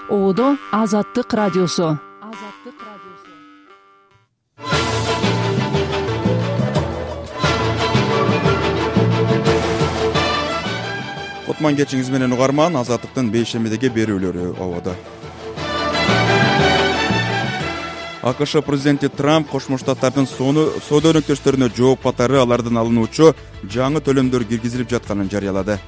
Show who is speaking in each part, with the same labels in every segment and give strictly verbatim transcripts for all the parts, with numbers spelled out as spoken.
Speaker 1: Оодо Азаттык радиосу. Азаттык радиосу.
Speaker 2: Кутман кечиңиз менен угарман, Азаттыктын бейшембидеги берүүлөрү ободо. АКШ президенти Трамп Кошмо Штаттардын соода өнөктөштөрүнө жооп катары алардын алынуучу жаңы төлөмдөр киргизилип жатканын жарыялады.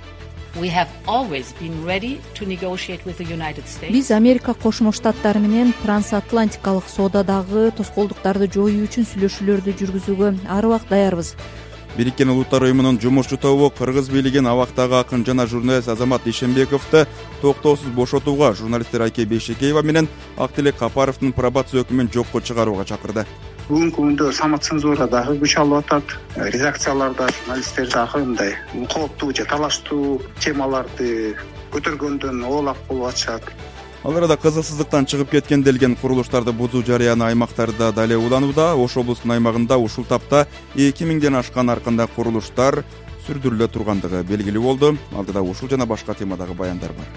Speaker 3: Биз Америка Кошмо Штаттары менен трансатлантикалык соодадагы тоскоолдуктарды жоюу үчүн сүйлөшүүлөрдү жүргүзүүгө ар убакыт даярбыз.
Speaker 2: Бириккен Улуттар уюмунун жумушчу тобу Кыргыз бийлигин абактагы акын жана журналист Азамат Ишембековду токтоосуз бошотууга, журналисттер Айке Бейшекеева менен Актилек Капаровдун пробация өкүмүн жокко чыгарууга чакырды.
Speaker 4: Бүгүнкү күндө самоцензура дагы күч алып атат. Редакцияларда журналисттер дагы мындай кооптуу же талаштуу темаларды көтөргөндөн оолак болуп атышат.
Speaker 2: Ал арада кызыксыздыктан чыгып кеткен делген курулуштарды бузуу жарыяны аймактарда дале уланууда. Ош облусунун аймагында ушул тапта эки миңден ашкан арканда курулуштар сүрдүрүлө тургандыгы белгилүү болду. Алдыда ушул жана башка темадагы баяндар бар.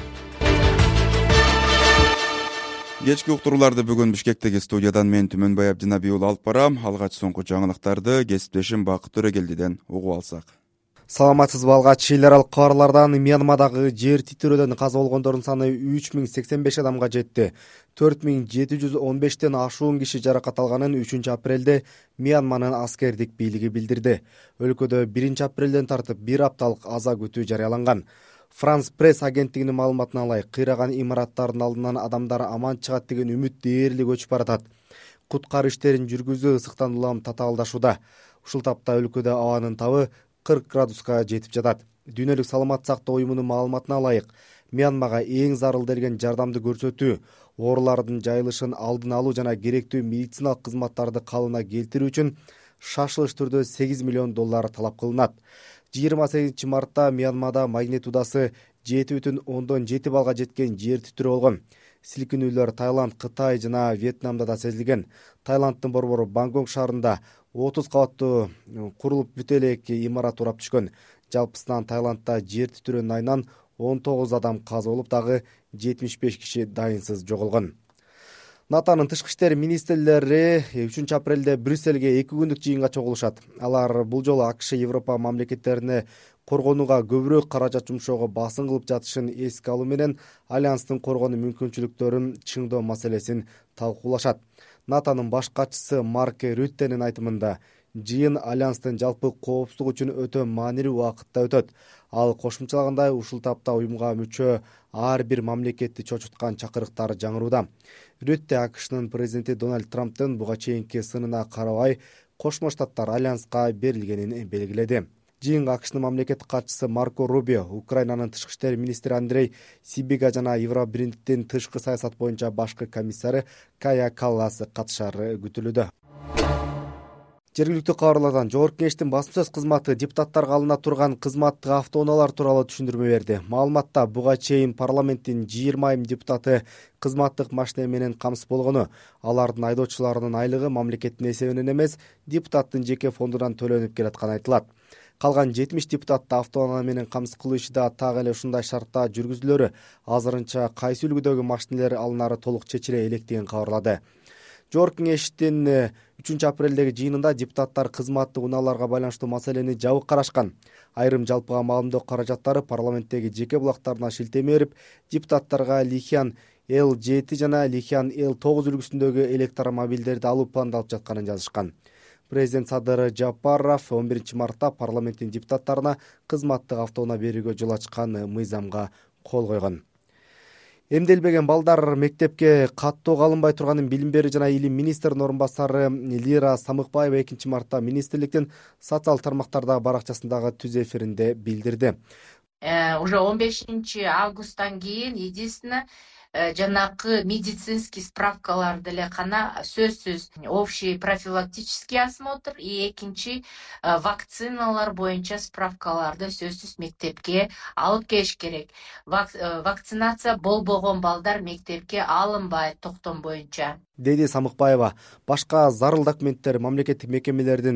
Speaker 2: Кечки уктурууларды бүгүн Бишкектеги студиядан мен Түмөнбай Абдинабий уулу алып барам. Алгач соңку жаңылыктарды кесиптешим Бакыт Төрөгелдиден угуп алсак.
Speaker 5: Саламатсызбы, алгач эл аралык кабарлардан Мьянмадагы жер титирөөдөн каза болгондордун саны үч миң сексен беш адамга жетти. төрт миң жети жүз он бештен ашуун киши жаракат алганын үчүнчү апрелде Мьянманын аскердик бийлиги билдирди. Өлкөдө биринчи апрелден тартып бир апталык аза күтүү жарыяланган. Франс пресс агенттигинин маалыматына ылайык, кыйраган имараттардын алдынан адамдар аман чыгат деген үмүт дээрлик өчүп баратат. Куткаруу иштерин жүргүзүү ысыктан улам татаалдашууда. Ушул тапта өлкөдө абанын табы кырк градуска жетип жатат. Дүйнөлүк саламат сактоо уюмунун маалыматына ылайык, Мьянмага эң зарыл делген жардамды көрсөтүү, оорулардын жайылышын алдын алуу жана керектүү медициналык кызматтарды калыбына келтирүү үчүн шашылыш түрдө сегиз миллион доллар талап кылынат. жыйырма сегизинчи мартта Мьянмада магнитудасы жети бүтүн ондон жети балга жеткен жер титирөө болгон. Силкинүүлөр Таиланд, Кытай жана Вьетнамда да сезилген. Таиланддын борбору Бангкок шаарында отуз кабаттуу курулуп бүтө элек имарат урап түшкөн. Жалпысынан Таиландда жер титирөөнүн айынан он тогуз адам каза болуп, дагы жетимиш беш киши дайынсыз жоголгон. НАТОнун тышкы иштер министрлери үчүнчү апрелде Брюссельге эки күндүк жыйынга чогулушат. Алар бул жолу АКШ Европа мамлекеттерине коргонууга көбүрөөк каражат жумшоого басым кылып жатышын эске алуу менен альянстын коргонуу мүмкүнчүлүктөрүн чыңдоо маселесин талкуулашат. НАТОнун баш катчысы Марк Рюттенин айтымында, жыйын альянстын жалпы коопсуздук үчүн өтө маанилүү убакытта өтөт. Ал кошумчалагандай, ушул тапта уюмга мүчө ар бир мамлекетти чочуткан чакырыктар жаңырууда. Рютте АКШнын президенти Дональд Трамптын буга чейинки сынына карабай Кошмо Штаттар альянска берилгенин белгиледи. Жыйынга АКШнын мамлекеттик катчысы Марко Рубио, Украинанын тышкы иштер министри Андрей Сибига жана Евробириктин тышкы саясат боюнча башкы комиссары Кая Каллас катышары күтүлүүдө. Жергиликтүү кабарлардан Жогорку Кеңештин басма сөз кызматы депутаттарга алына турган кызматтык автоунаалар тууралуу түшүндүрмө берди. Маалыматта буга чейин парламенттин жыйырма айым депутаты кызматтык машина менен камсыз болгону, алардын айдоочуларынын айлыгы мамлекеттин эсебинен эмес, депутаттын жеке фондунан төлөнүп келатканы айтылат. Калган жетимиш депутатты автоунаа менен камсыз кылуу иши да так эле ушундай шартта жүргүзүлөрү азырынча кайсы үлгүдөгү машинелер алынары толук чечиле электигин кабарлады. Жогорку Кеңештин үчүнчү апрелдеги жыйынында депутаттар кызматтык унааларга байланыштуу маселени жабык карашкан. Айрым жалпыга маалымдоо каражаттары парламенттеги жеке булактарына шилтеме берип, депутаттарга Лихиан Л жети жана Лихиан Л тогуз үлгүсүндөгү электромобилдерди алуу пландалып жатканын жазышкан. Президент Садыр Жапаров он биринчи мартта парламенттин депутаттарына кызматтык автоунаа берүүгө жол ачкан мыйзамга кол койгон. Эмделбеген балдар мектепке каттоого алынбай турганын билим берүү жана илим министринин орун басары Лира Самыкбаева экинчи мартта министрликтин социал тармактардагы баракчасындагы түз эфиринде билдирди.
Speaker 6: Уже он бешинчи августтан кийин единственно жанакы медицинский справкалар деле гана сөзсүз общий профилактический осмотр и экинчи вакциналар боюнча справкаларды сөзсүз мектепке алып келиш керек. Вакцинация болбогон балдар мектепке алынбайт токтом боюнча,
Speaker 5: деди Самыкбаева. Башка зарыл документтер мамлекеттик мекемелердин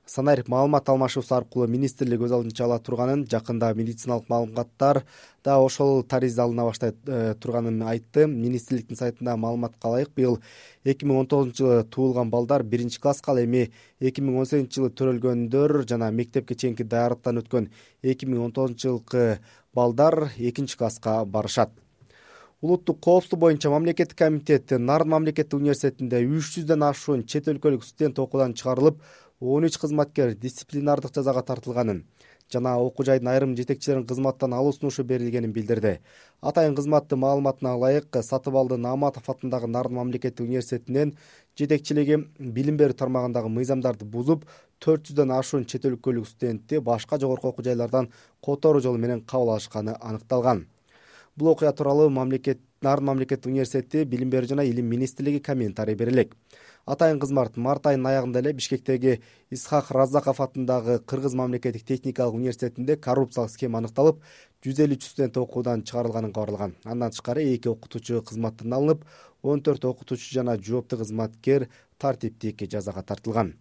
Speaker 5: Санаир маалымат алмашуусу аркылуу министрлик өз алдынча ала турганын, жакында медициналык маалыматтар да ошол таризде алына баштай турганын айтты. Министрликтин сайтында маалыматка ылайык, быйыл эки миң он тогузунчу жылы туулган балдар биринчи класска, ал эми эки миң он сегизинчи жылы төрөлгөндөр жана мектепке чейинки даярдыктан өткөн эки миң он тогузунчу жылкы балдар экинчи класска барышат. Улуттук коопсуздук боюнча мамлекеттик комитет Нарын мамлекеттик университетинде үч жүздөн ашуун чет өлкөлүк студент окуудан чыгарылып, он үч кызматкер дисциплинардык жазага тартылганын жана окуу жайдын айрым жетекчилерин кызматтан алуу сунушу берилгенин билдирди. Атайын кызматтын маалыматына ылайык, Сатыбалды Нааматов атындагы Нарын мамлекеттик университетинин жетекчилиги билим берүү тармагындагы мыйзамдарды бузуп, төрт жүздөн ашуун чет өлкөлүк студентти башка жогорку окуу жайлардан которуу жолу менен кабыл алышканы аныкталган. Бул окуя тууралуу мамлекет Нарын мамлекеттик университети билим берүү жана илим министрлиги комментарий берелек. Атайын кызмат март айынын аягында эле Бишкектеги Исхак Раззаков атындагы Кыргыз мамлекеттик техникалык университетинде коррупциялык схема аныкталып, жүз элүү үч студент окуудан чыгарылганын кабарлаган. Андан тышкары эки окутуучу кызматтан алынып, он төрт окутуучу жана жооптуу кызматкер тартиптик жазага тартылган.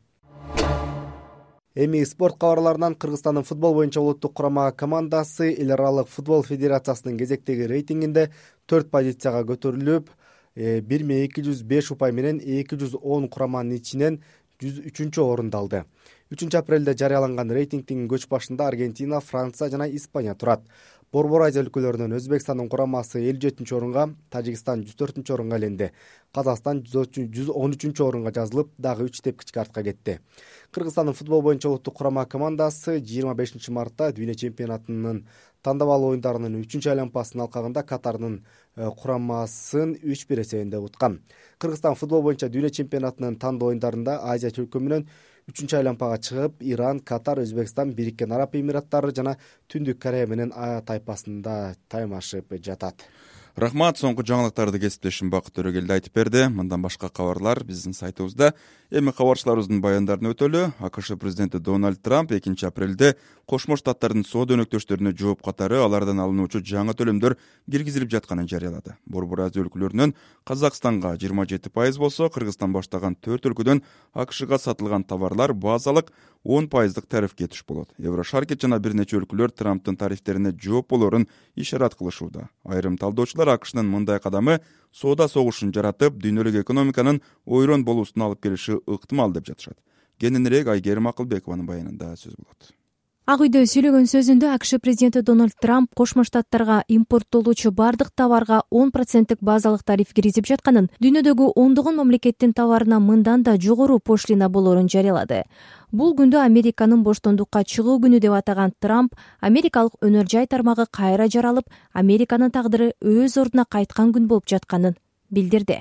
Speaker 5: Эми спорт кабарларынан Кыргызстандын футбол боюнча улуттук курама командасы Эл аралык футбол федерациясынын кезектеги рейтингинде төрт позицияга көтөрүлүп, бир миң эки жүз беш упай менен эки жүз он кураманын ичинен жүз үчүнчү орунду алды. үчүнчү апрелде жарыяланган рейтингдин көч башында Аргентина, Франция жана Испания турат. Борбор Азия өлкөлөрүнөн Өзбекстандын курамасы элүү жетинчи орунга, Тажикстан жүз төртүнчү орунга ээленди. Казакстан жүз он үчүнчү орунга жазылып, дагы үч тепкичке артка кетти. Кыргызстандын футбол боюнча улуттук курама командасы жыйырма бешинчи мартта дүйнө чемпионатынын тандабал оюндарынын үчүнчү айланпасынын алкагында Катардын курамасын үч бир эсебинде уткан. Кыргызстан футбол боюнча дүйнө чемпионатынын тандоо оюндарында Азия чөлкөмүнөн үчүнчү айланпага чыгып, Иран, Катар, Өзбекстан, Бириккен Араб Эмираттары жана Түндүк Корея менен А тайпасында таймашып жатат.
Speaker 2: Рахмат, соңку жаңылыктарды кесиптешим Бакыт Төрөгелди айтып берди. Мындан башка кабарлар биздин сайтыбызда. Эми кабарчыларыбыздын баяндарын өтөлү. АКШ президенти Дональд Трамп экинчи апрелде Кошмо Штаттардын соода өнөктөштөрүнө жооп катары алардан алынуучу жаңы төлөмдөр киргизилип жатканын жарыялады. Борбор Азия өлкөлөрүнөн Казакстанга жыйырма жети пайыз болсо, Кыргызстан баштаган төрт өлкөдөн АКШга сатылган товарлар базалык он пайыздык тарифке туш болот. Еврошаркет жана бир нече өлкөлөр Трамптын тарифтерине жооп болорун ишарат кылышууда. Айрым талдоочулар АКШнын мындай кадамы соода согушун жаратып, дүйнөлүк экономиканын ойрон болуусуна алып келиши ыктымал деп жатышат. Кененирээк Айгерим Акылбекованын баянында сөз болот.
Speaker 7: Ак үйдө сүйлөгөн сөзүндө АКШ президенти Дональд Трамп Кошмо Штаттарга импорттолуучу бардык товарга он проценттик базалык тариф киргизип жатканын, дүйнөдөгү ондогон мамлекеттин товарына мындан да жогору пошлина болорун жарыялады. Бул күндө Американын боштондукка чыгуу күнү деп атаган Трамп Америкалык өнөр жай тармагы кайра жаралып, Американын тагдыры өз ордуна кайткан күн болуп жатканын билдирди.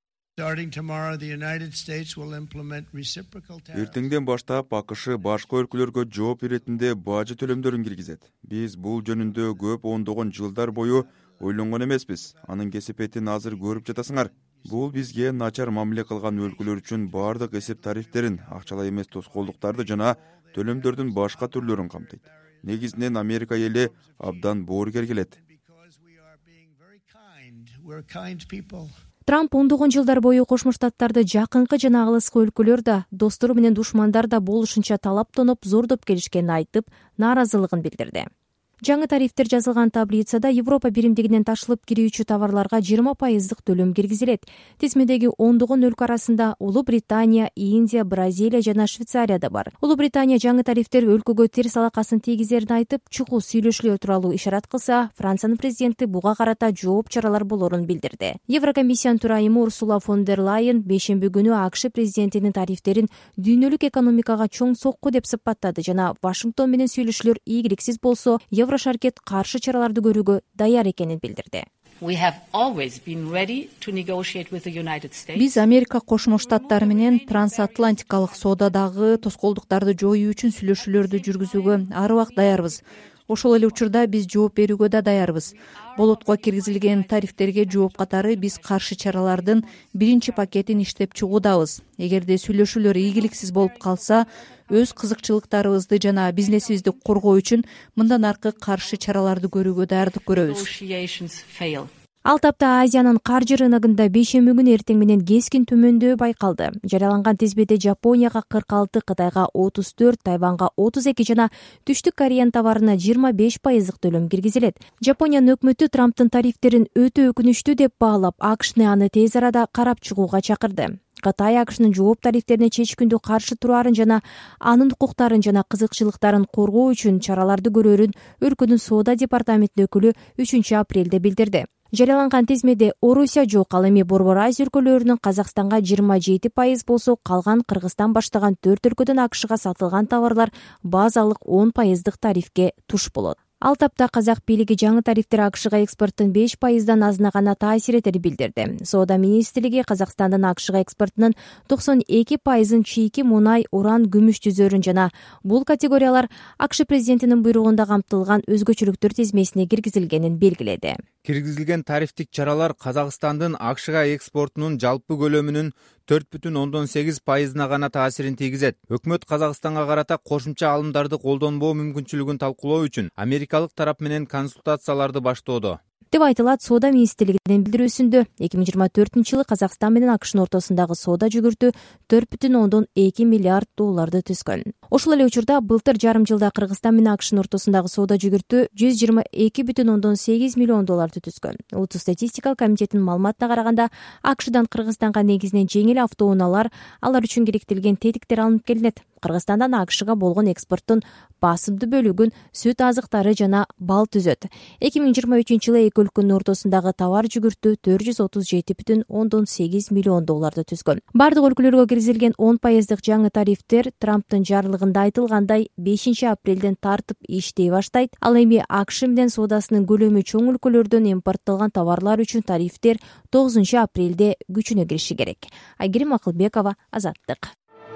Speaker 2: Эртеңден баштап АКШ башка өлкөлөргө жооп иретинде бажы төлөмдөрүн киргизет. Биз бул жөнүндө көп ондогон жылдар бою ойлонгон эмеспиз. Анын кесепетин азыр көрүп жатасыңар. Бул бизге начар мамиле кылган өлкөлөр үчүн бардык эсеп тарифтерин, акчалай эмес тоскоолдуктарды жана төлөмдөрдүн башка түрлөрүн камтыйт. Негизинен Америка эли абдан боорукер келет.
Speaker 7: Трамп ондогон жылдар бою Кошмо Штаттарды жакынкы жана алыскы өлкөлөр да, достору менен душмандар да болушунча талаптоноп, зордоп келишкенин айтып, нааразылыгын билдирди. Жаңы тарифтер жазылган таблицада Европа биримдигинен ташылып кирүүчү товарларга жыйырма пайыздык төлөм киргизилет. Тизмедеги ондогон өлкө арасында Улуу Британия, Индия, Бразилия жана Швейцария да бар. Улуу Британия жаңы тарифтер өлкөгө терс алакасын тийгизерин айтып, чукул сүйлөшүүлөр тууралуу ишарат кылса, Франциянын президенти буга карата жооп чаралар болорун билдирди. Еврокомиссиянын төрайымы Урсула фон дер Лайен бейшемби күнү АКШ президентинин тарифтерин дүйнөлүк экономикага чоң сокку деп сыпаттады жана Вашингтон менен сүйлөшүүлөр ийгиликсиз болсо, Еврошаркет каршы чараларды көрүүгө даяр экенин билдирди.
Speaker 3: Биз Америка Кошмо Штаттары менен трансатлантикалык соодадагы тоскоолдуктарды жоюу үчүн сүйлөшүүлөрдү жүргүзүүгө ар убакыт даярбыз. Ошол эле учурда биз жооп берүүгө да даярбыз. Болотко киргизилген тарифтерге жооп катары биз каршы чаралардын биринчи пакетин иштеп чыгуудабыз. Эгерде сүйлөшүүлөр ийгиликсиз болуп калса, өз кызыкчылыктарыбызды жана бизнесибизди коргоо үчүн мындан аркы каршы чараларды көрүүгө даярдык көрөбүз.
Speaker 7: Ал тапта Азиянын каржы рыногунда бейшемби күнү эртең менен кескин төмөндөө байкалды. Жарыяланган тизмеде Жапонияга кырк алты, Кытайга отуз төрт, Тайванга отуз эки жана Түштүк Кореянын товарына жыйырма беш пайыздык төлөм киргизилет. Жапониянын өкмөтү Трамптын тарифтерин өтө өкүнүчтүү деп баалап, АКШны аны тез арада карап чыгууга чакырды. Кытай АКШнын жооп тарифтерине чечкиндүү каршы турарын жана анын укуктарын жана кызыкчылыктарын коргоо үчүн чараларды көрөрүн өлкөнүн соода департаментинин өкүлү үчүнчү апрелде билдирди. Жарыяланган тизмеде Орусия жок, ал эми Борбор Азия өлкөлөрүнүн Казакстанга жыйырма жети пайыз болсо, калган Кыргызстан баштаган төрт өлкөдөн АКШга сатылган товарлар базалык он пайыздык тарифке туш болот. Ал тапта казак бийлиги жаңы тарифтер АКШга экспорттун беш пайыздан азына гана таасир этери билдирди. Соода министрлиги Казакстандын АКШга экспортунун токсон эки пайызын чийки мунай, уран, күмүш түзөрүн жана бул категориялар АКШ президентинин буйругунда камтылган өзгөчөлүктөр тизмесине киргизилгенин белгиледи.
Speaker 8: Киргизилген тарифтик чаралар Казакстандын АКШга экспортунун жалпы көлөмүнүн төрт бүтүн ондон сегиз пайызына гана таасирин тийгизет. Өкмөт Казакстанга карата кошумча алымдарды колдонбоо мүмкүнчүлүгүн талкуулоо үчүн америкалык тарап менен консультацияларды баштоодо деп айтылат Соода министрлигинин билдирүүсүндө. эки миң жыйырма төртүнчү жылы Казакстан менен АКШнын ортосундагы соода жүгүртүү төрт бүтүн ондон эки миллиард долларды түзгөн. Ошол эле учурда былтыр жарым жылда Кыргызстан менен АКШнын ортосундагы соода жүгүртүү жүз жыйырма эки бүтүн ондон сегиз миллион долларды түзгөн. Улуттук статистика комитетинин маалыматына караганда, АКШдан Кыргызстанга негизинен жеңил автоунаалар, алар үчүн керектелген тетиктер алынып келинет. Кыргызстандан АКШга болгон экспорттун басымдуу бөлүгүн сүт азыктары жана бал түзөт. эки миң жыйырма үчүнчү жылы эки өлкөнүн ортосундагы товар жүгүртүү төрт жүз отуз жети бүтүн ондон сегиз миллион долларды түзгөн. Бардык өлкөлөргө киргизилген он пайыздык жаңы тарифтер Трамптын жарлыгында айтылгандай бешинчи апрелден тартып иштей баштайт. Ал эми АКШ менен соодасынын көлөмү чоң өлкөлөрдөн импорттолгон товарлар үчүн тарифтер тогузунчу апрелде күчүнө кириши керек. Айгерим Акылбекова, Азаттык.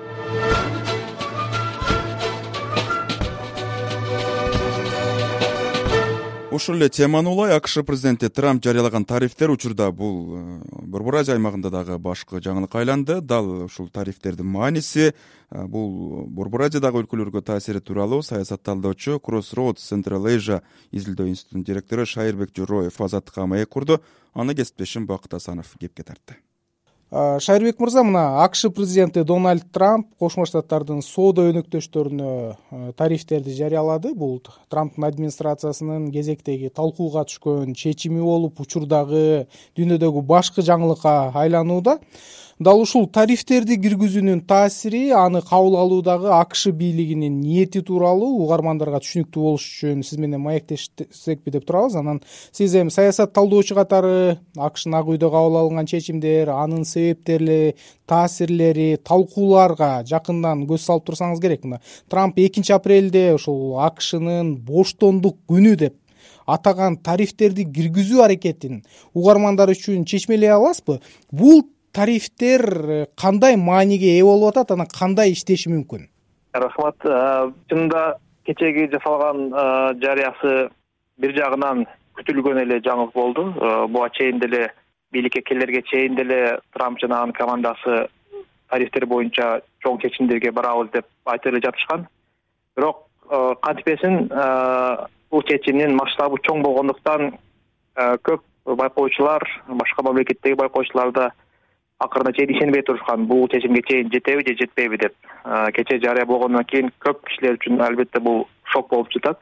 Speaker 2: Ушул эле теманы улай АКШ президенти Трамп жарыялаган тарифтер учурда бул Борбор Азия аймагында дагы башкы жаңылыкка айланды. Дал ушул тарифтердин мааниси, бул Борбор Азиядагы өлкөлөргө таасири тууралуу саясат талдоочу Crossroads Central Asia изилдөө институтунун директору Шайырбек Жороев Азаттыкка маек курду. Аны кесиптешим Бакыт Асанов кепке тартты.
Speaker 9: Шайырбек мырза, мына АКШ президенти Дональд Трамп Кошмо Штаттардын соода өнөктөштөрүнө тарифтерди жарыялады. Бул Трамптын администрациясынын кезектеги талкууга түшкөн чечими болуп, учурдагы дүйнөдөгү башкы жаңылыкка айланууда. Дал ушул тарифтерди киргизүүнүн таасири, аны кабыл алуудагы АКШ бийлигинин ниети тууралуу угармандарга түшүнүктүү болуш үчүн сиз менен маектешсекпи деп турабыз. Анан сиз эми саясат талдоочу катары АКШнын Ак үйдө кабыл алынган чечимдер, анын себептери, таасирлери, талкууларга жакындан көз салып турсаңыз керек. Мына Трамп экинчи апрелде ушул АКШнын боштондук күнү деп атаган тарифтерди киргизүү аракетин угармандар үчүн чечмелей аласызбы? Бул тарифтер кандай мааниге ээ болуп атат, анан кандай иштеши мүмкүн?
Speaker 10: Рахмат. Чынында кечеги жасалган жарыясы бир жагынан күтүлгөн эле жаңылык болду. Буга чейин деле бийликке келерге чейин деле Трамп жана анын командасы тарифтер боюнча чоң чечимдерге барабыз деп айтып эле жатышкан. Бирок кантпесин бул чечимдин масштабы чоң болгондуктан көп байкоочулар, башка мамлекеттеги байкоочулар да акырына чейин ишенбей турушкан. Бул чечимге чейин жетеби же жетпейби деп. Кече жарыя болгондон кийин көп кишилер үчүн албетте бул шок болуп жатат.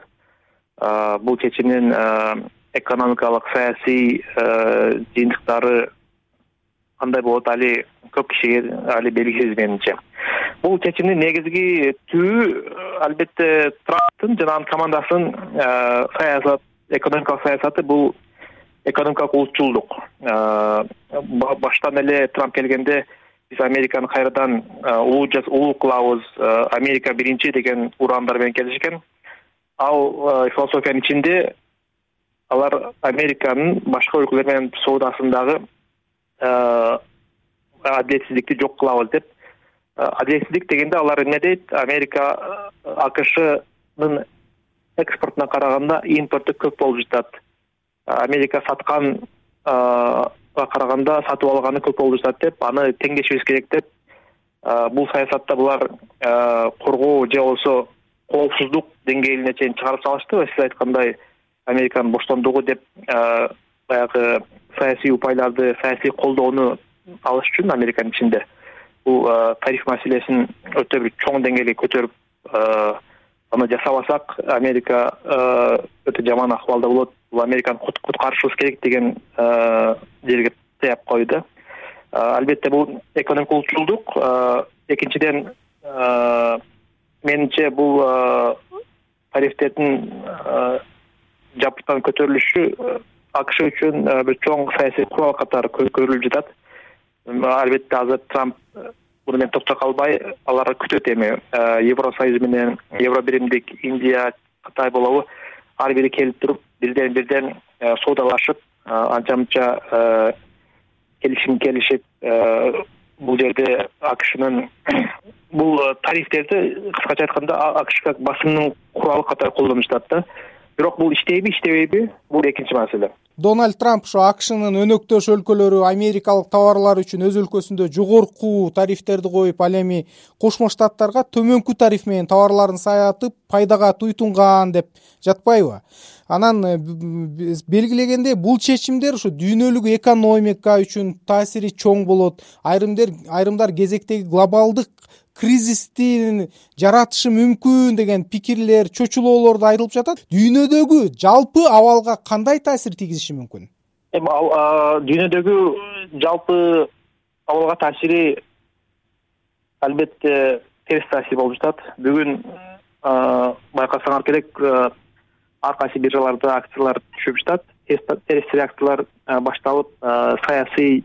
Speaker 10: Бул чечимдин экономикалык, саясий жыйынтыктары кандай болот, али көп кишиге али белгисиз менимче. Бул чечимдин негизги түбү албетте Трамптын жана анын командасынын саясат, экономикалык саясаты, бул экономикалык улутчулдук. Баштан эле Трамп келгенде биз Американы кайрадан улуу улуу кылабыз, Америка биринчи деген урандар менен келишкен. Ал философиянын ичинде алар Американын башка өлкөлөр менен соодасындагы адилетсиздикти жок кылабыз деп. Адилетсиздик дегенде алар эмне дейт? Америка АКШнын экспортуна караганда импорту көп болуп жатат. Америка саткан караганда сатып алганы көп болуп жатат деп, аны теңдешибиз керек деп. Бул саясатта булар коргоо же болсо коопсуздук деңгээлине чейин чыгарып салышты. Сиз айткандай Американын боштондугу деп баягы саясий упайларды, саясий колдоону алыш үчүн Американын ичинде бул тариф маселесин өтө бир чоң деңгээлге көтөрүп аны жасабасак Америка өтө жаман акыбалда болот. Бул Американы куткарышыбыз керек деген жерге таяп койду. Албетте бул экономик улутчулдук. Экинчиден, менимче бул тарифтердин жапыртан көтөрүлүшү АКШ үчүн бир чоң саясий курал катары көрүлүп жатат. Албетте азыр Трамп муну менен токтото калбай, алар күтөт эми Евросоюз менен Евро биримдик Индия, Кытай болобу ар бири келип туруп бирден бирден соодалашып, анча-мынча келишим келишип, бул жерде АКШнын бул тарифтерди кыскача айтканда АКШ как басымдын куралы катары колдонуп жатат да. Бирок бул иштейби, иштебейби, бул экинчи маселе.
Speaker 9: Дональд Трамп ошо АКШнын өнөктөш өлкөлөрү америкалык товарлар үчүн өз өлкөсүндө жогорку тарифтерди коюп, ал эми Кошмо Штаттарга төмөнкү тариф менен товарларын сатып, пайдага туйтунган деп жатпайбы? Анан белгилегенде бул чечимдер ошо дүйнөлүк экономика үчүн таасири чоң болот. Айрымдар айрымдар кезектеги глобалдык кризисти жаратышы мүмкүн деген пикирлер, чочулоолор да айтылып жатат. Дүйнөдөгү жалпы абалга кандай таасир тийгизиши мүмкүн?
Speaker 10: Эми дүйнөдөгү жалпы абалга таасири албетте терс таасир болуп жатат. Бүгүн байкасаңар керек, ар кайсы биржаларда акциялар түшүп жатат. Терс реакциялар башталып, саясий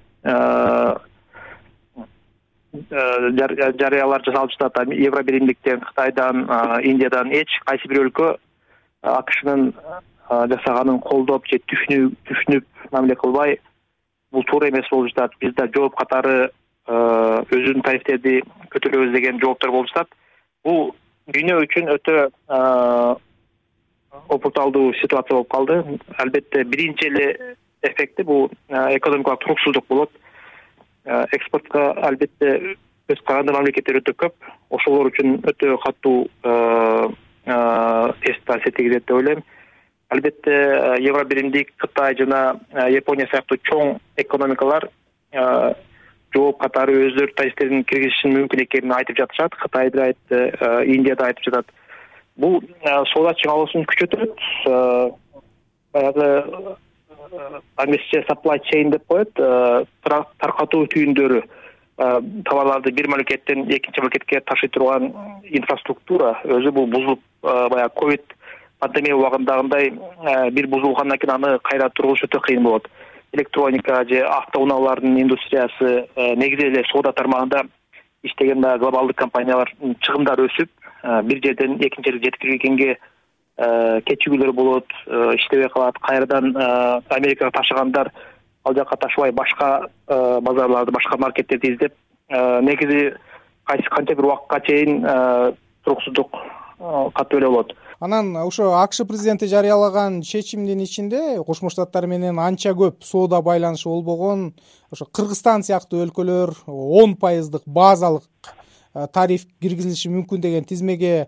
Speaker 10: жарыялар жасалып жатат. Евро биримдиктен, Кытайдан, Индиядан эч кайсы бир өлкө АКШнын жасаганын колдоп же түшүнүп мамиле кылбай, бул туура эмес болуп жатат. Бизде жооп катары өзүнүн тарифтерди көтөрөбүз деген жооптор болуп жатат. Бул дүйнө үчүн өтө опурталдуу ситуация болуп калды. Албетте биринчи эле эффекти бул экономикалык туруксуздук болот. Экспортко албетте көз каранды мамлекеттер өтө көп. Ошолор үчүн өтө катуу терс таасир тийгизет деп ойлойм. Албетте Евро биримдик, Кытай жана Япония сыяктуу чоң экономикалар жооп катары өздөрү тарифтерин киргизишин мүмкүн экенин айтып жатышат. Кытай да айтты, Индия да айтып жатат. Бул соода чыңалуусун күчөтөт. Баягы англисче supply chain деп коет, таркатуу түйүндөрү, товарларды бир мамлекеттен экинчи мамлекетке ташый турган инфраструктура өзү бул бузулуп, баягы ковид пандемия убагындагындай бир бузулгандан кийин аны кайра тургузуш өтө кыйын болот. Электроника же автоунаалардын индустриясы, негизи эле соода тармагында иштеген глобалдык компаниялардын чыгымдары өсүп, бир жерден экинчи жерге жеткиргенге кечигүүлөр болот, иштебей калат. Кайрадан Америкага ташыгандар ал жака ташыбай башка базарларды, башка маркеттерди издеп, негизи кайсы канча бир убакытка чейин туруксуздук катуу эле болот.
Speaker 9: Анан ошо АКШ президенти жарыялаган чечимдин ичинде Кошмо Штаттар менен анча көп соода байланышы болбогон ошо Кыргызстан сыяктуу өлкөлөр он пайыздык базалык тариф киргизилиши мүмкүн деген тизмеге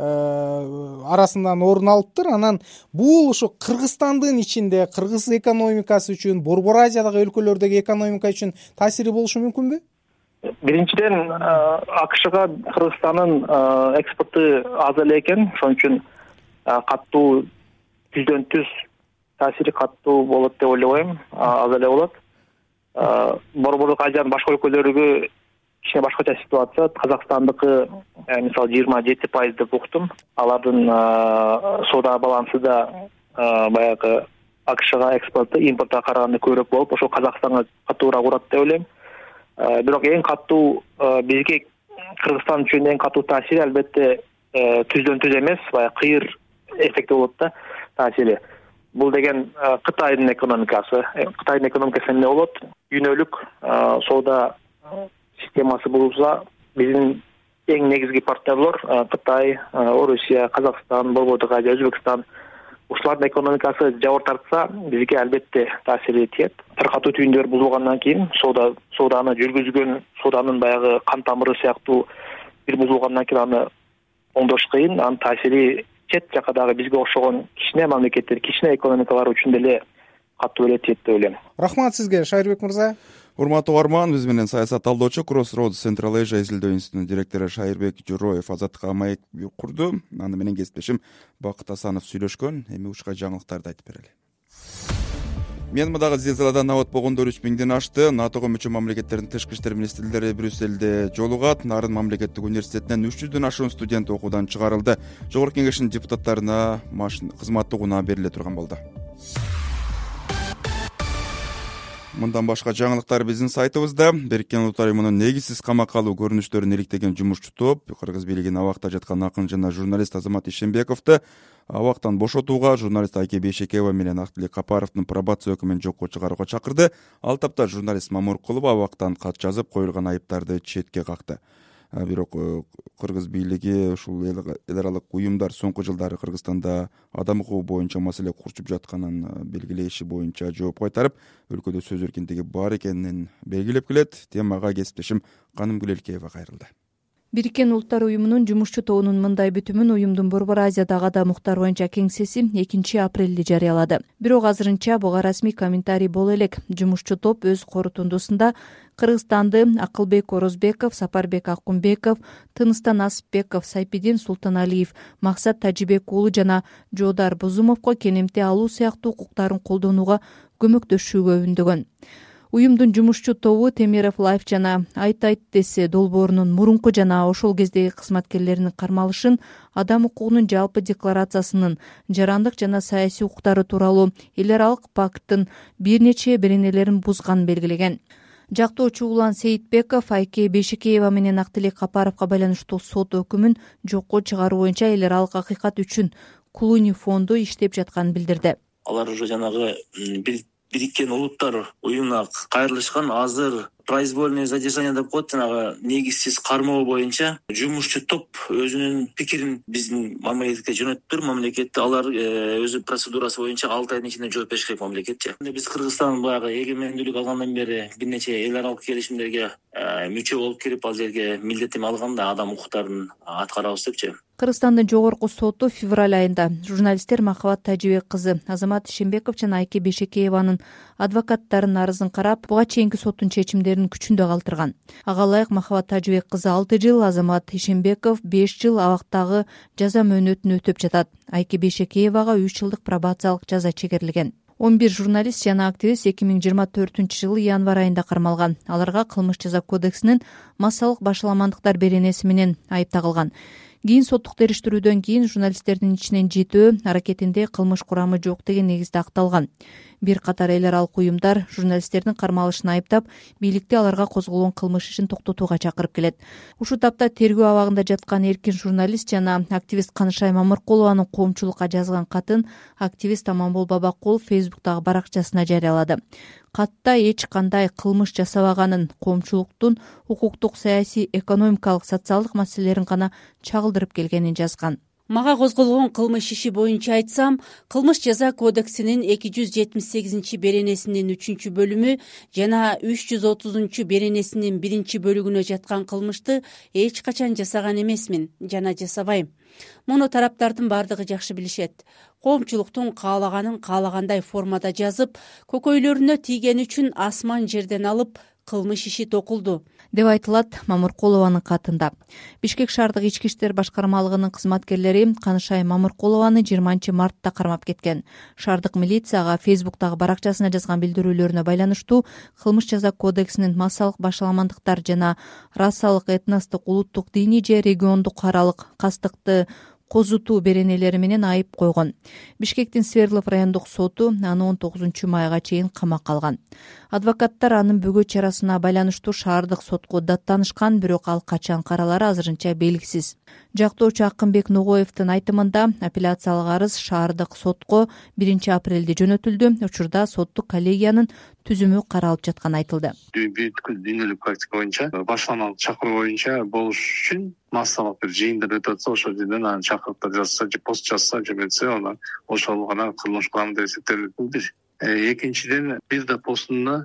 Speaker 9: арасынан орун алыптыр. Анан бул ошо Кыргызстандын ичинде кыргыз экономикасы үчүн, Борбор Азиядагы өлкөлөрдөгү экономика үчүн таасири болушу мүмкүнбү?
Speaker 10: Биринчиден, АКШга Кыргызстандын экспорту аз эле экен, ошон үчүн катуу жүздөн жүз таасири катуу болот деп ойлобойм, аз эле болот. Борборлук Азиянын башка өлкөлөрүгө кичине башкача ситуация. Казакстандыкы мисалы жыйырма жети пайыз деп уктум. Алардын соода балансы да баягы АКШга экспорту импортко караганда көбүрөөк болуп, ошол Казакстанга катуураак урат деп ойлойм. Бирок эң катуу бизге Кыргызстан үчүн эң катуу таасири албетте түздөн түз эмес, баягы кыйыр эффекти болот да таасири. Бул деген Кытайдын экономикасы. Кытайдын экономикасы эмне болот? Дүйнөлүк соода системасы болсо, биздин эң негизги партнерлор Кытай, Орусия, Казакстан, Борбордук Азия, Өзбекстан. Ушулардын экономикасы жабыр тартса, бизге албетте таасири тиет. Таркатуу түйүндөр бузулгандан кийин соода сооданы жүргүзгөн, сооданын баягы кан тамыры сыяктуу бир бузулгандан кийин аны оңдош кыйын. Анын таасири чет жакадагы бизге окшогон кичине мамлекеттер, кичине экономикалар үчүн деле катуу эле тиет деп ойлойм.
Speaker 9: Рахмат сизге, Шайырбек мырза.
Speaker 2: Урматтуу угарман, биз менен саясат талдоочу Crossroads Central Asia изилдөө институтунун директору Шайырбек Жороев азаттыкка маек курду. Аны менен кесиптешим Бакыт Асанов сүйлөшкөн. Эми ушка жаңылыктарды айтып берели. Мьянмадагы зилзаладан абат болгондор үч миңден ашты. натого мүчө мамлекеттердин тышкы иштер министрлери Брюссельде жолугат. Нарын мамлекеттик университетинен үч жүздөн ашуун студент окуудан чыгарылды. Жогорку кеңештин депутаттарына кызматтык унаа бериле турган болду. Мындан башка жаңылыктар биздин сайтыбызда. Бириккен Улуттар уюмунун негизсиз камакка алуу көрүнүштөрүн иликтеген жумушчу топ Кыргыз бийлигинин абакта жаткан акын жана журналист Азамат Ишембековду абактан бошотууга, журналист Айке Бейшекеева менен Актылек Капаровдун пробация өкүмүн жокко чыгарууга чакырды. Ал тапта журналист Мамуркулова абактан кат жазып коюлган айыптарды четке какты. Бирок Кыргыз бийлиги ушул эл аралык уюмдар соңку жылдары Кыргызстанда адам укугу боюнча маселе курчуп жатканын белгилеши боюнча жооп кайтарып, өлкөдө сөз эркиндиги бар экенин белгилеп келет. Темага кесиптешим Каным Гүлелкеева кайрылды.
Speaker 3: Бириккен Улуттар уюмунун жумушчу тобунун мындай бүтүмүн уюмдун Борбор Азиядагы адам укуктары боюнча кеңсеси экинчи апрелде жарыялады. Бирок азырынча буга расмий комментарий боло элек. Жумушчу топ өз корутундусунда Кыргызстанды Акылбек Орозбеков, Сапарбек Акунбеков, Тыныстан Асыпбеков, Сайпидин Султаналиев, Максат Тажибек уулу жана Жоодар Бузумовго кенемте алуу сыяктуу укуктарын колдонууга көмөктөшүүгө үндөгөн. Уюмдун жумушчу тобу Темиров Лайф жана Айт Айт десе долбоорунун мурунку жана ошол кездеги кызматкерлеринин кармалышын, адам укугунун жалпы декларациясынын, жарандык жана саясий укуктары тууралуу эл аралык пакттын бир нече беренелерин бузганын белгилеген. Жактоочу Улан Сейитбеков Айке Бейшекеева менен Актылек Капаровго байланыштуу сот өкүмүн жокко чыгаруу боюнча эл аралык акыйкат үчүн Клуни фонду иштеп жатканын билдирди.
Speaker 11: Алар уже жанагы Бириккен Улуттар уюмуна кайрылышкан, азыр произвольное задержание деп коет, жанагы негизсиз кармоо боюнча жумушчу топ өзүнүн пикирин биздин мамлекетке жөнөттүр. Мамлекет алар өзү процедурасы боюнча алты айдын ичинде жооп бериш керек мамлекетчи. Биз Кыргызстан баягы эгемендүүлүк алгандан бери бир нече эл аралык келишимдерге мүчө болуп кирип, ал жерге милдетин алганда адам укуктарын аткарабыз депчи.
Speaker 3: Кыргызстандын жогорку соту февраль айында журналисттер Махабат Тажибек кызы Азамат Ишембеков жана Айке Бейшекееванын адвокаттарынын арызын карап, буга чейинки соттун чечимдерин күчүндө калтырган. Ага ылайык Махабат Тажибек кызы алты жыл, Азамат Ишембеков беш жыл абактагы жаза мөөнөтүн өтөп жатат. Айке Бейшекеевага үч жылдык пробациялык жаза чегерилген. он бир журналист жана активист эки миң жыйырма төртүнчү жылы январь айында кармалган. Аларга кылмыш жаза кодексинин массалык башаламандыктар беренеси менен айып тагылган. Кийин соттук териштирүүдөн кийин журналисттердин ичинен жетөө аракетинде кылмыш курамы жок деген негизде акталган. Бир катар эл аралык уюмдар журналисттердин кармалышын айыптап, бийликти аларга козголгон кылмыш ишин токтотууга чакырып келет. Ушул тапта тергөө абагында жаткан эркин журналист жана активист Канышай Мамыркулованын коомчулукка жазган катын активист Аманбол Бабакул Фейсбуктагы баракчасына жарыялады. Катта эч кандай кылмыш жасабаганын, коомчулуктун укуктук, саясий, экономикалык, социалдык маселелерин гана чагылдырып келгенин жазган.
Speaker 12: Мага козголгон кылмыш иши боюнча айтсам, кылмыш жаза кодексинин эки жүз жетимиш сегизинчи беренесинин үчүнчү бөлүмү жана үч жүз отузунчу беренесинин биринчи бөлүгүнө жаткан кылмышты эч качан жасаган эмесмин жана жасабайм. Муну тараптардын бардыгы жакшы билишет. Коомчулуктун каалаганын каалагандай формада жазып, көкөйлөрүнө тийген үчүн асман жерден алып кылмыш иши токулду
Speaker 3: деп айтылат Мамыркулованын катында. Бишкек шаардык ички иштер башкармалыгынын кызматкерлери Канышай Мамыркулованы жыйырманчы мартта кармап кеткен. Шаардык милицияга Фейсбуктагы баракчасына жазган билдирүүлөрүнө байланыштуу кылмыш жаза кодексинин массалык башаламандыктар жана расалык, этностук, улуттук, диний же региондук аралык кастыкты козутуу беренелери менен айып койгон. Бишкектин Свердлов райондук соту аны он тогузунчу майга чейин камакка алган. Адвокаттар анын бөгөт чарасына байланыштуу шаардык сотко даттанышкан, бирок ал качан каралары азырынча белгисиз. Жактоочу Акынбек Ногоевдин айтымында апелляциялык арыз шаардык сотко биринчи апрелде жөнөтүлдү. Учурда соттук коллегиянын түзүмү каралып жатканы айтылды.
Speaker 4: Бүткүл дүйнөлүк практика боюнча башламалык чакыруу боюнча болуш үчүн массалык бир жыйындар өтүп атса, ошол жерден анан чакырыктар жазса же пост жазса жөнөтсө, аны ошол гана кылмыш кылам деп эсептелет. Экинчиден, бир да постунда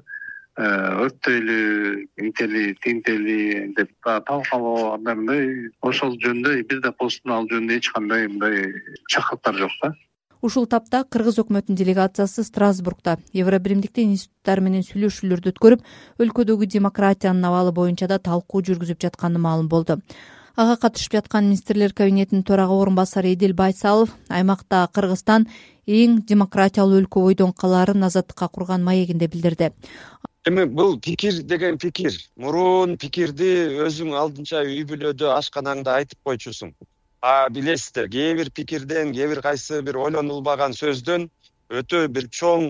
Speaker 4: өрттөйлү, интели, тинтели деп талкалоо андай ошол жөнүндө бир да постун ал жөнүндө эч кандай мындай чакырыктар жок да.
Speaker 3: Ушул тапта кыргыз өкмөтүнүн делегациясы Страсбургда Евробиримдиктин институттары менен сүйлөшүүлөрдү өткөрүп, өлкөдөгү демократиянын абалы боюнча да талкуу жүргүзүп жатканы маалым болду. Ага катышып жаткан министрлер кабинетинин төрага орун басары Эдил Байсалов аймакта Кыргызстан эң демократиялуу өлкө бойдон калаарын азаттыкка курган маегинде билдирди.
Speaker 13: Эми бул пикир деген пикир. Мурун пикирди өзүң алдынча үй бүлөдө ашканаңда айтып койчусуң. А билесиздер, кээ бир пикирден, кээ бир кайсы бир ойлонулбаган сөздөн өтө бир чоң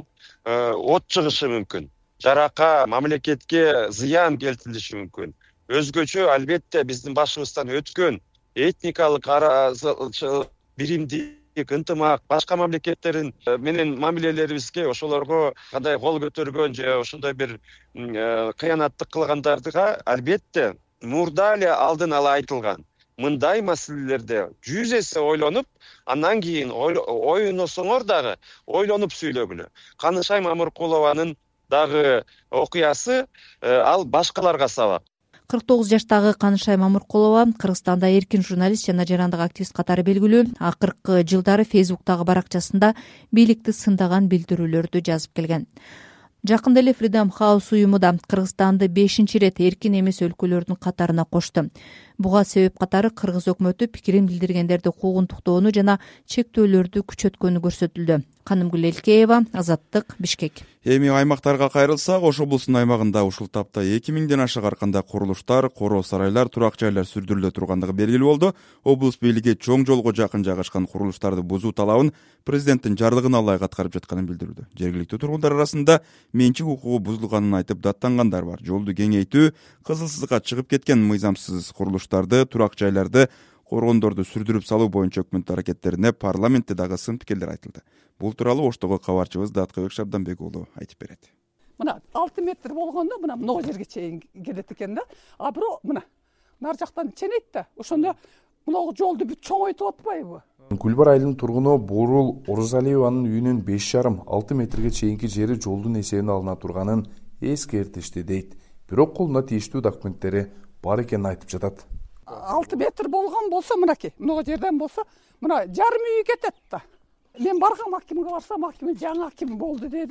Speaker 13: от чыгышы мүмкүн. Жарака, мамлекетке зыян келтирилиши мүмкүн. Өзгөчө албетте биздин башыбыздан өткөн этникалык аразычылык, биримдик, ынтымак башка мамлекеттерин менен мамилелерибизге ошолорго кандай кол көтөргөн же ошондой бир кыянаттык кылгандардыга албетте мурда эле алдын ала айтылган. Мындай маселелерде жүз эсе ойлонуп, андан кийин ойносоңор дагы ойлонуп сүйлөгүлө. Канышай Мамыркулованын дагы окуясы ал башкаларга сабак.
Speaker 3: кырк тогуз жаштагы Канышай Мамыркулова Кыргызстанда эркин журналист жана жарандык активист катары белгилүү. Акыркы жылдары Фейсбуктагы баракчасында бийликти сындаган билдирүүлөрдү жазып келген. Жакында эле Freedom House уюму да Кыргызстанды бешинчи ирет эркин эмес өлкөлөрдүн катарына кошту. Буга себеп катары кыргыз өкмөтү пикирин билдиргендерди куугунтуктоону жана чектөөлөрдү күчөткөнү көрсөтүлдү. Канымгүл Элкеева, Азаттык, Бишкек.
Speaker 2: Эми аймактарга кайрылсак, Ош облусунун аймагында ушул тапта эки миңден ашык арканда курулуштар, короо сарайлар, турак жайлар сүрдүрүлө тургандыгы белгилүү болду. Облус бийлиги чоң жолго жакын жайгашкан курулуштарды бузуу талабын президенттин жарлыгына ылайык аткарып жатканын билдирүүдө. Жергиликтүү тургундар арасында менчик укугу бузулганын айтып даттангандар бар. Жолду кеңейтүү, кызыл сызыкка чыгып кеткен мыйзамсыз курулуштарды, турак жайларды, коргондорду сүрдүрүп салуу боюнча өкмөт аракеттерине парламентте дагы сын пикирлер айтылды. Бул тууралуу Оштогу кабарчыбыз Даткыбек Шабданбек уулу айтып берет.
Speaker 1: Мына алты метр болгондо мына могу жерге чейин келет экен да. А бирок мына нар жактан ченейт да. Ошондо могу жолду бүт чоңойтуп атпайбы?
Speaker 14: Гүлбар айылынын тургуну Борул Орузалиеванын үйүнүн беш жарым алты метрге чейинки жери жолдун эсебине алына турганын эскертишти дейт. Бирок колуна тийиштүү документтери бар экенин айтып жатат.
Speaker 1: алты метр болгон болсо мынакей, могу жерден болсо мына жарым үй кетет да. Мен баргам акимге барсам, аким жаңы аким болду деди.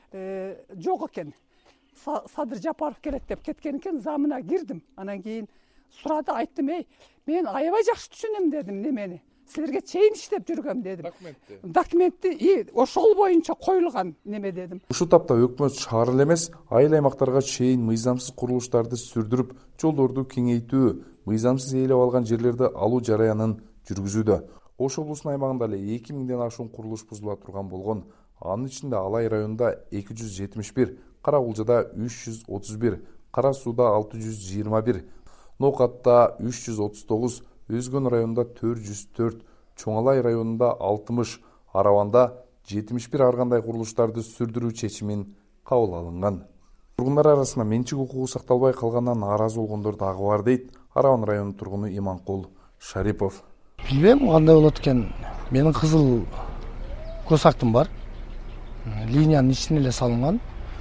Speaker 1: Жок экен. Садыр Жапаров келет деп кеткен экен, замына кирдим. Анан кийин сурады, айттым, эй, мен аябай жакшы түшүнөм дедим немени. Силерге чейин иштеп жүргөм дедим. Документти. Документти и ошол боюнча коюлган неме дедим.
Speaker 14: Ушул тапта өкмөт шаар эле эмес, айыл аймактарга чейин мыйзамсыз курулуштарды сүрдүрүп, жолдорду кеңейтүү, мыйзамсыз ээлеп алган жерлерди алуу жараянын жүргүзүүдө. Ош облусунун аймагында эле эки миңден ашуун курулуш бузула турган болгон. Анын ичинде Алай районунда эки жүз жетимиш бир, Кара Кулжада үч жүз отуз бир, Кара Сууда алты жүз жыйырма бир, Ноокатта үч жүз отуз тогуз, Өзгөн районунда төрт жүз төрт, Чоңалай районунда алтымыш, Араванда жетимиш бир ар кандай курулуштарды сүрдүрүү чечимин кабыл алынган. Тургундар арасында менчик укугу сакталбай калгандан нааразы болгондор дагы бар дейт Араван районунун тургуну Иманкул Шарипов.
Speaker 15: Билбейм кандай болот экен. Менин кызыл көз актым бар. Линиянын ичине эле салынган.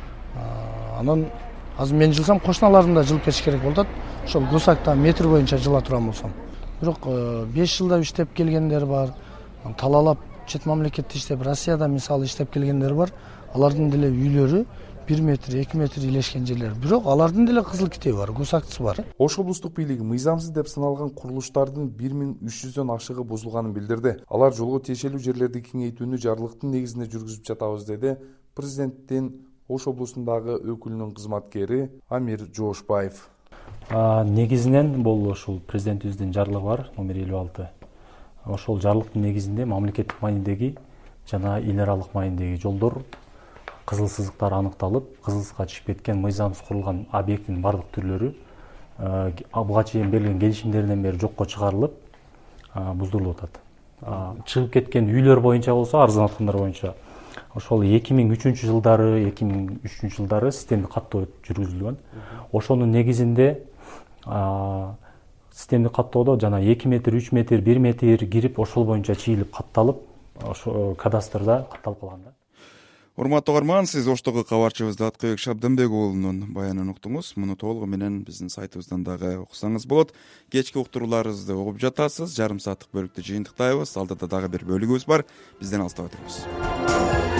Speaker 15: Анан азыр мен жылсам кошуналарым да жылып кетиш керек болот. Ошол көз акта метр боюнча жыла турган болсом. Бирок беш жылда иштеп келгендер бар. Талаалап чет мамлекетте иштеп, Россияда мисалы иштеп келгендер бар. Алардын деле үйлөрү бир метр, эки метр илешкен жерлер. Бирок алардын деле кызыл китеби бар, көз актысы бар.
Speaker 14: Ош облустук бийлиги мыйзамсыз деп саналган курулуштардын бир миң үч жүздөн ашыгы бузулганын билдирди. Алар жолго тиешелүү жерлерди кеңейтүүнү жарлыктын негизинде жүргүзүп жатабыз деди президенттин Ош облусундагы өкүлүнүн кызматкери Амир Жоошбаев.
Speaker 16: Негизинен бул ушул президентибиздин жарлыгы бар, номер элүү алты. Ошол жарлыктын негизинде мамлекеттик маанидеги жана эл аралык маанидеги жолдор кызыл сызыктар аныкталып, кызыл сызыкка чыгып кеткен мыйзамсыз курулган объекттин бардык түрлөрү буга чейин берилген келишимдерден бери жокко чыгарылып, буздурулуп атат. Чыгып кеткен үйлөр боюнча болсо, арызданткандар боюнча ошол эки миң үчүнчү жылдары, эки миң үчүнчү жылдары системдик каттоо жүргүзүлгөн. Ошонун негизинде системдик каттоодо жана эки метр, үч метр, бир метр кирип, ошол боюнча чийилип катталып, ошо кадастрда катталып калган да.
Speaker 2: Урматтуу угарман, сиз Оштогу кабарчыбызды Аткыбек Шабдынбек уулунун баянын уктуңуз. Муну толугу менен биздин сайтыбыздан дагы окусаңыз болот. Кечки уктурууларыбызды угуп жатасыз. Жарым сааттык бөлүктү жыйынтыктайбыз. Алдыда дагы бир бөлүгүбүз бар. Бизден алыстабай туруңуз.